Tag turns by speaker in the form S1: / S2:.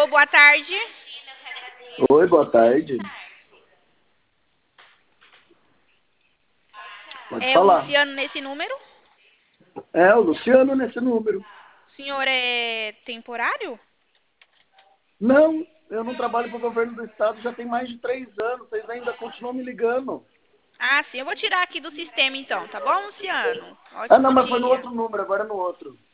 S1: Alô, boa tarde.
S2: Oi, boa tarde. Pode
S1: É o
S2: falar.
S1: Luciano nesse número?
S2: É, o Luciano nesse número.
S1: O senhor é temporário?
S2: Não, eu não trabalho para o governo do estado já tem mais de 3 anos. Vocês ainda continuam me ligando.
S1: Ah, sim, eu vou tirar aqui do sistema então, tá bom, Luciano?
S2: Ah,
S1: Ótimo
S2: não, mas foi no
S1: dia.
S2: outro número, agora é no outro.